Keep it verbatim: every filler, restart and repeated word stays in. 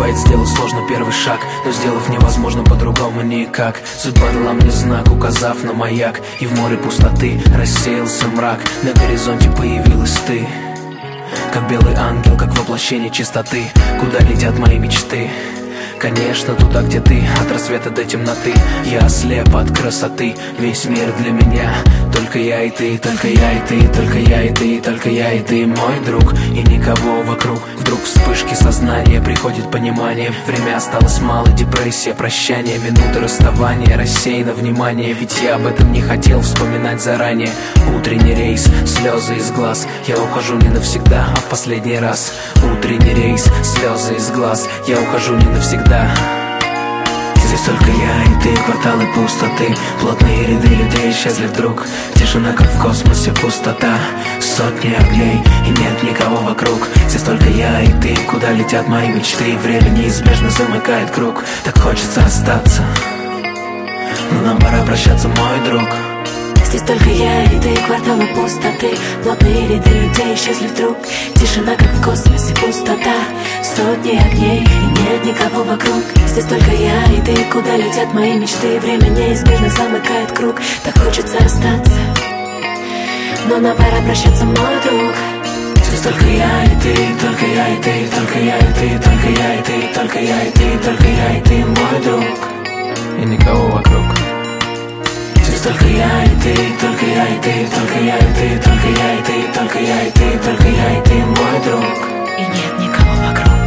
Бывает, сделал сложно первый шаг, но сделав невозможно по-другому никак. Судьба дала мне знак, указав на маяк, и в море пустоты рассеялся мрак. На горизонте появилась ты, как белый ангел, как воплощение чистоты. Куда летят мои мечты? Конечно, туда, где ты, от рассвета до темноты. Я ослеп от красоты, весь мир для меня. Только я и ты, только я и ты, только я и ты, только я и ты, мой друг, и никого вокруг. Вдруг вспышки сознания, приходит понимание. Время осталось мало, депрессия, прощание, минуты расставания, рассеяно внимание. Ведь я об этом не хотел вспоминать заранее. Утренний рейс, слезы из глаз, я ухожу не навсегда, а в последний раз. Утренний рейс, слезы из глаз, я ухожу не навсегда. Здесь только я и ты, кварталы пустоты, плотные ряды людей исчезли вдруг. Тишина, как в космосе, пустота, сотни огней и нет никого вокруг. Здесь только я и ты, куда летят мои мечты. Время неизбежно замыкает круг, так хочется остаться, но нам пора прощаться, мой друг. Здесь только я и ты, кварталы пустоты, плотные ряды людей исчезли вдруг. Тишина, как в космосе, пустота, сотни огней и нет никого вокруг. Здесь только я и ты, куда летят мои мечты. Время неизбежно замыкает круг, так хочется остаться, но нам пора прощаться, мой друг. Здесь только я и ты, только я и ты, только я и ты, только я и ты, только я и ты, только я и ты, мой друг, и никого вокруг. Здесь только я и ты, только я и ты, только я и ты, только я и ты, только я и ты, только я и ты, мой друг, и нет никого вокруг.